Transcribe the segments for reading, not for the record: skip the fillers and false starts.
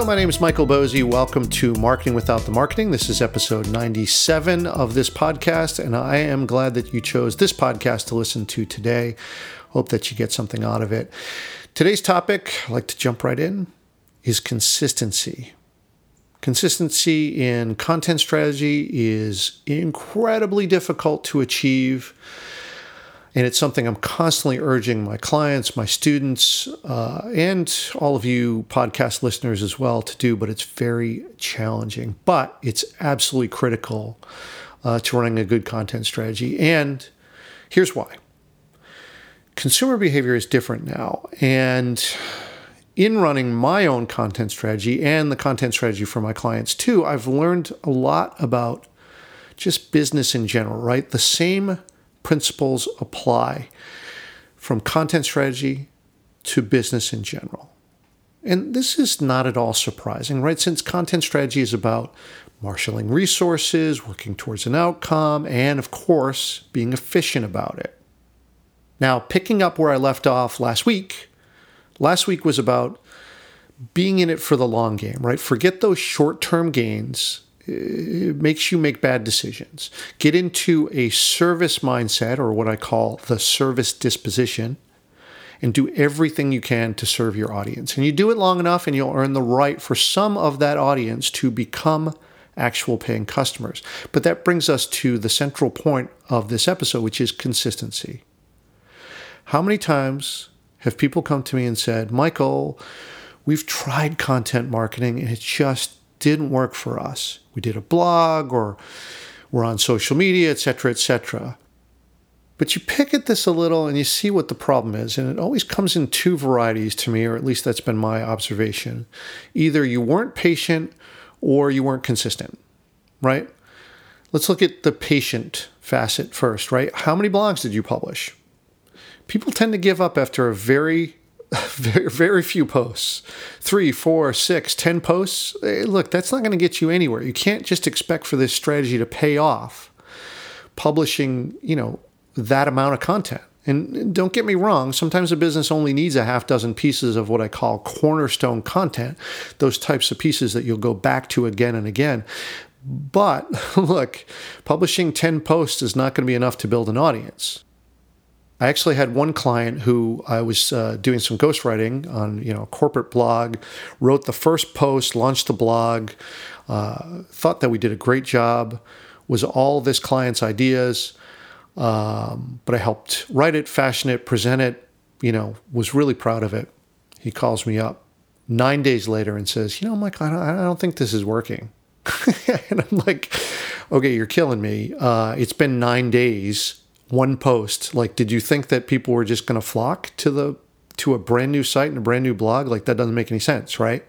my name is Michael Bosey. Welcome to Marketing Without the Marketing. This is episode 97 of this podcast, and I am glad that you chose this podcast to listen to today. Hope that you get something out of it. Today's topic, I'd like to jump right in, is consistency. Consistency in content strategy is incredibly difficult to achieve. And it's something I'm constantly urging my clients, my students, and all of you podcast listeners as well to do, but it's very challenging. But it's absolutely critical to running a good content strategy. And here's why. Consumer behavior is different now. And in running my own content strategy and the content strategy for my clients too, I've learned a lot about just business in general, right? The same principles apply from content strategy to business in general. And this is not at all surprising, right? Since content strategy is about marshaling resources, working towards an outcome, and of course, being efficient about it. Now, picking up where I left off last week was about being in it for the long game, right? Forget those short-term gains. It makes you make bad decisions. Get into a service mindset, or what I call the service disposition, and do everything you can to serve your audience. And you do it long enough and you'll earn the right for some of that audience to become actual paying customers. But that brings us to the central point of this episode, which is consistency. How many times have people come to me and said, Michael, we've tried content marketing and it just didn't work for us. We did a blog or we're on social media, et cetera, But you pick at this a little and you see what the problem is. And it always comes in two varieties to me, or at least that's been my observation. Either you weren't patient or you weren't consistent, right? Let's look at the patient facet first, right? How many blogs did you publish? People tend to give up after a very few posts. 3, 4, 6, 10 posts. Look, that's not going to get you anywhere. You can't just expect for this strategy to pay off publishing, that amount of content. And don't get me wrong, sometimes a business only needs a half dozen pieces of what I call cornerstone content, those types of pieces that you'll go back to again and again. But look, publishing 10 posts is not going to be enough to build an audience. I actually had one client who I was doing some ghostwriting on, a corporate blog, wrote the first post, launched the blog, thought that we did a great job, was all this client's ideas, but I helped write it, fashion it, present it, was really proud of it. He calls me up 9 days later and says, Mike, I don't think this is working. And I'm like, okay, you're killing me. It's been 9 days. One post. Like, did you think that people were just going to flock to a brand new site and a brand new blog? Like, that doesn't make any sense, right?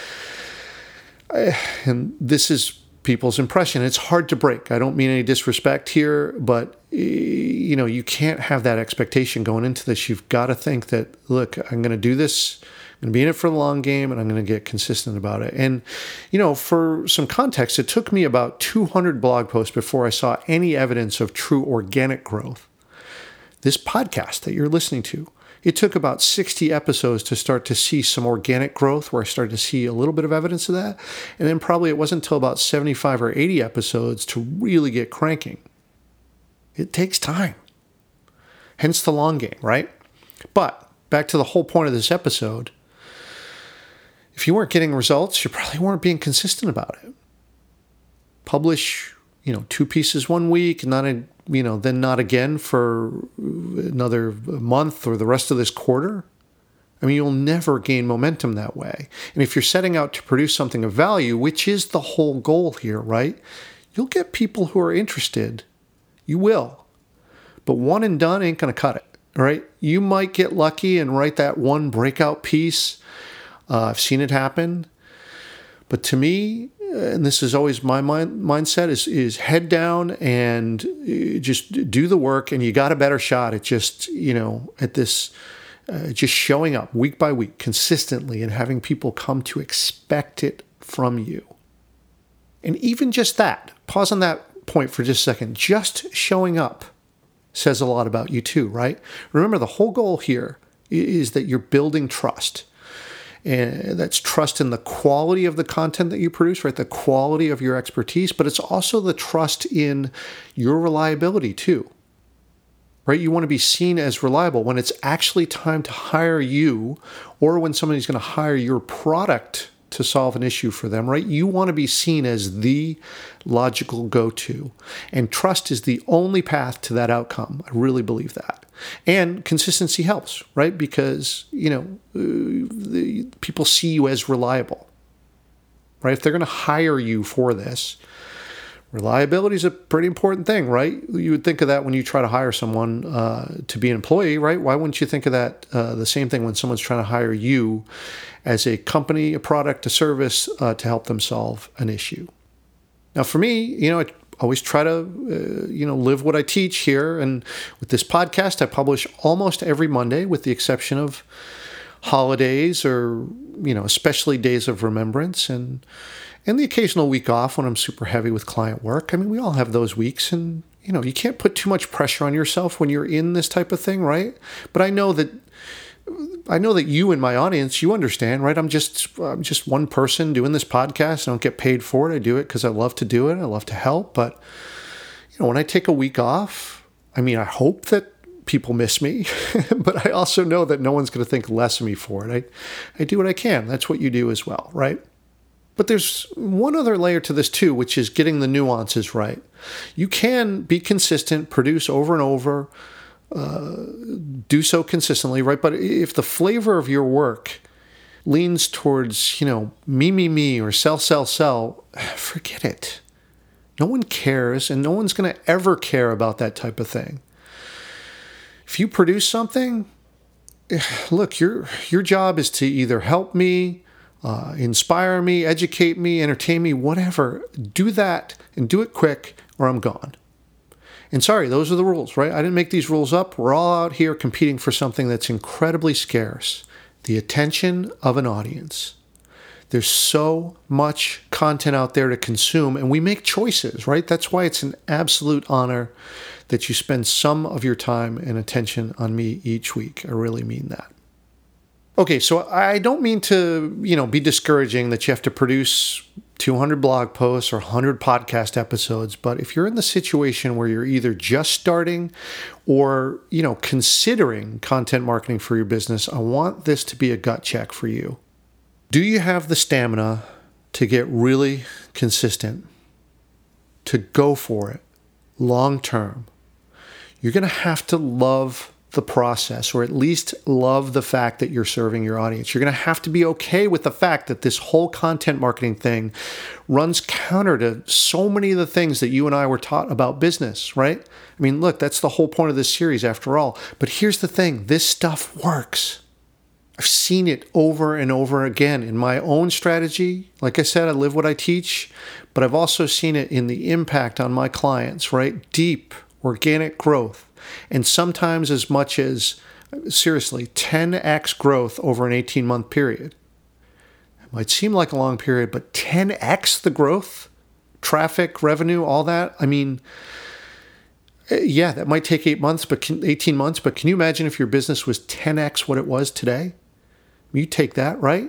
And this is people's impression. It's hard to break. I don't mean any disrespect here, but you can't have that expectation going into this. You've got to think that, look, I'm going to do this. I'm going to be in it for the long game, and I'm going to get consistent about it. And, for some context, it took me about 200 blog posts before I saw any evidence of true organic growth. This podcast that you're listening to, it took about 60 episodes to start to see some organic growth, where I started to see a little bit of evidence of that. And then probably it wasn't until about 75 or 80 episodes to really get cranking. It takes time. Hence the long game, right? But back to the whole point of this episode. If you weren't getting results, you probably weren't being consistent about it. Publish, 2 pieces one week, and then not again for another month or the rest of this quarter. I mean, you'll never gain momentum that way. And if you're setting out to produce something of value, which is the whole goal here, right? You'll get people who are interested. You will. But one and done ain't going to cut it, right? You might get lucky and write that one breakout piece. I've seen it happen. But to me, and this is always my mindset, is head down and just do the work, and you got a better shot at just, at this, just showing up week by week consistently and having people come to expect it from you. And even just that, pause on that point for just a second, just showing up says a lot about you too, right? Remember, the whole goal here is that you're building trust. And that's trust in the quality of the content that you produce, right? The quality of your expertise, but it's also the trust in your reliability too, right? You want to be seen as reliable when it's actually time to hire you, or when somebody's going to hire your product to solve an issue for them, right? You want to be seen as the logical go-to. And trust is the only path to that outcome. I really believe that. And consistency helps, right? Because, people see you as reliable, right? If they're going to hire you for this, reliability is a pretty important thing, right? You would think of that when you try to hire someone to be an employee, right? Why wouldn't you think of that the same thing when someone's trying to hire you as a company, a product, a service to help them solve an issue? Now, for me, I always try to, live what I teach here. And with this podcast, I publish almost every Monday, with the exception of holidays or, especially days of remembrance and the occasional week off when I'm super heavy with client work. I mean, we all have those weeks, and, you can't put too much pressure on yourself when you're in this type of thing, right? But I know that you in my audience, you understand, right? I'm just one person doing this podcast. I don't get paid for it. I do it because I love to do it. I love to help. But, when I take a week off, I mean, I hope that people miss me, but I also know that no one's going to think less of me for it. I do what I can. That's what you do as well, right? But there's one other layer to this too, which is getting the nuances right. You can be consistent, produce over and over, do so consistently, right? But if the flavor of your work leans towards, me, or sell, forget it. No one cares, and no one's going to ever care about that type of thing. If you produce something, look, your job is to either help me, inspire me, educate me, entertain me, whatever. Do that and do it quick, or I'm gone. And sorry, those are the rules, right? I didn't make these rules up. We're all out here competing for something that's incredibly scarce: the attention of an audience. There's so much content out there to consume, and we make choices, right? That's why it's an absolute honor that you spend some of your time and attention on me each week. I really mean that. Okay, so I don't mean to, be discouraging that you have to produce 200 blog posts or 100 podcast episodes, but if you're in the situation where you're either just starting or, considering content marketing for your business, I want this to be a gut check for you. Do you have the stamina to get really consistent, to go for it long term? You're going to have to love the process, or at least love the fact that you're serving your audience. You're going to have to be okay with the fact that this whole content marketing thing runs counter to so many of the things that you and I were taught about business, right? I mean, look, that's the whole point of this series after all. But here's the thing, this stuff works. I've seen it over and over again in my own strategy. Like I said, I live what I teach, but I've also seen it in the impact on my clients, right? Deep, organic growth. And sometimes as much as, seriously, 10x growth over an 18-month period. It might seem like a long period, but 10x the growth, traffic, revenue, all that. I mean, yeah, that might take 18 months, but can you imagine if your business was 10x what it was today? You take that, right?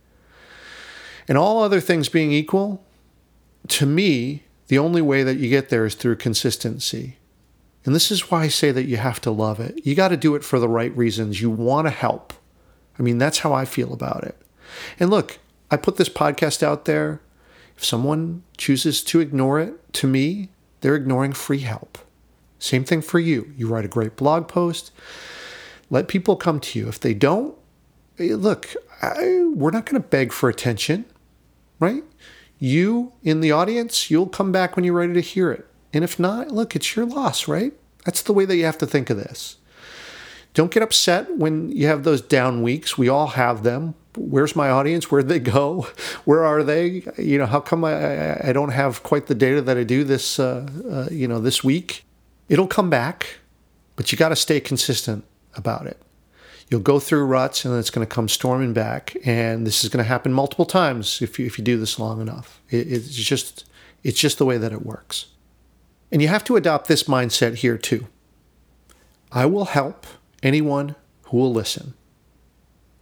And all other things being equal, to me, the only way that you get there is through consistency. And this is why I say that you have to love it. You got to do it for the right reasons. You want to help. I mean, that's how I feel about it. And look, I put this podcast out there. If someone chooses to ignore it, to me, they're ignoring free help. Same thing for you. You write a great blog post. Let people come to you. If they don't, look, we're not going to beg for attention, right? You in the audience, you'll come back when you're ready to hear it. And if not, look, it's your loss, right? That's the way that you have to think of this. Don't get upset when you have those down weeks. We all have them. Where's my audience? Where'd they go? Where are they? How come I don't have quite the data that I do this, this week? It'll come back, but you got to stay consistent about it. You'll go through ruts, and then it's going to come storming back. And this is going to happen multiple times if you do this long enough. It's just the way that it works. And you have to adopt this mindset here too. I will help anyone who will listen.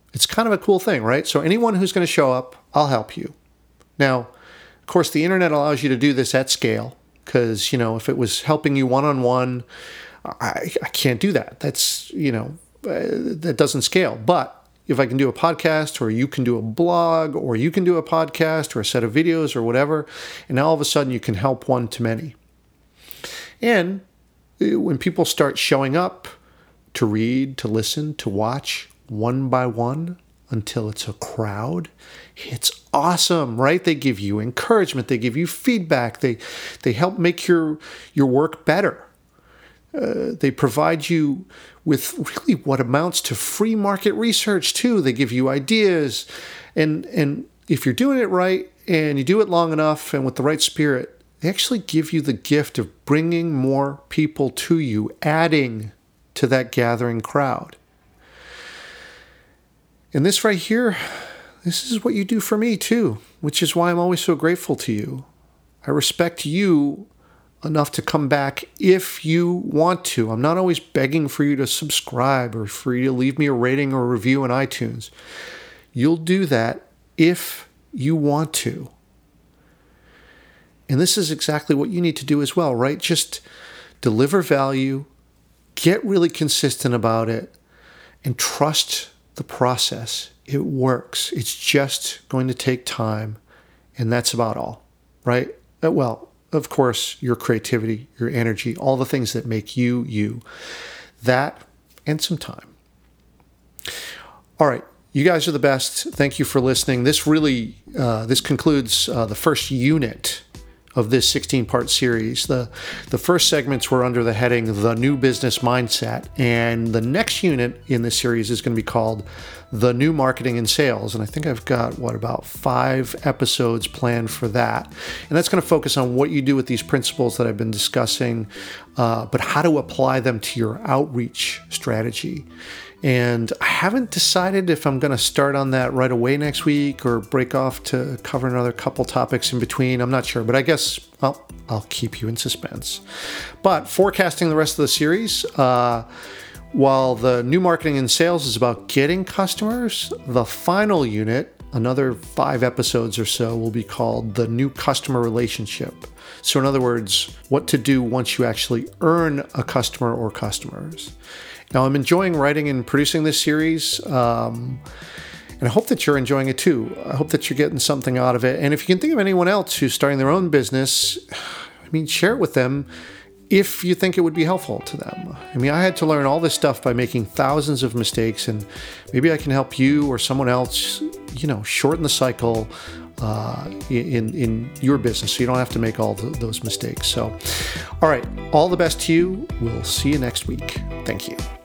It's kind of a cool thing, right? So anyone who's going to show up, I'll help you. Now, of course, the internet allows you to do this at scale because, if it was helping you one-on-one, I can't do that. That's, that doesn't scale. But if I can do a podcast, or you can do a blog, or you can do a podcast or a set of videos or whatever, and now all of a sudden you can help one to many. And when people start showing up to read, to listen, to watch one by one until it's a crowd, it's awesome, right? They give you encouragement. They give you feedback. They help make your work better. They provide you with really what amounts to free market research too. They give you ideas. And if you're doing it right and you do it long enough and with the right spirit, they actually give you the gift of bringing more people to you, adding to that gathering crowd. And this right here, this is what you do for me too, which is why I'm always so grateful to you. I respect you enough to come back if you want to. I'm not always begging for you to subscribe or for you to leave me a rating or a review on iTunes. You'll do that if you want to. And this is exactly what you need to do as well, right? Just deliver value, get really consistent about it, and trust the process. It works. It's just going to take time, and that's about all, right? Well, of course, your creativity, your energy, all the things that make you, you. That and some time. All right. You guys are the best. Thank you for listening. This concludes the first unit of this 16-part series. The first segments were under the heading The New Business Mindset, and the next unit in this series is going to be called The New Marketing and Sales, and I think I've got, about 5 episodes planned for that. And that's going to focus on what you do with these principles that I've been discussing, but how to apply them to your outreach strategy. And I haven't decided if I'm going to start on that right away next week or break off to cover another couple topics in between. I'm not sure, but I guess I'll keep you in suspense. But forecasting the rest of the series, while the new marketing and sales is about getting customers, the final unit, another 5 episodes or so, will be called the new customer relationship. So in other words, what to do once you actually earn a customer or customers. Now, I'm enjoying writing and producing this series, and I hope that you're enjoying it too. I hope that you're getting something out of it. And if you can think of anyone else who's starting their own business, share it with them if you think it would be helpful to them. I had to learn all this stuff by making thousands of mistakes, and maybe I can help you or someone else, shorten the cycle in your business so you don't have to make all those mistakes. So, all right, all the best to you. We'll see you next week. Thank you.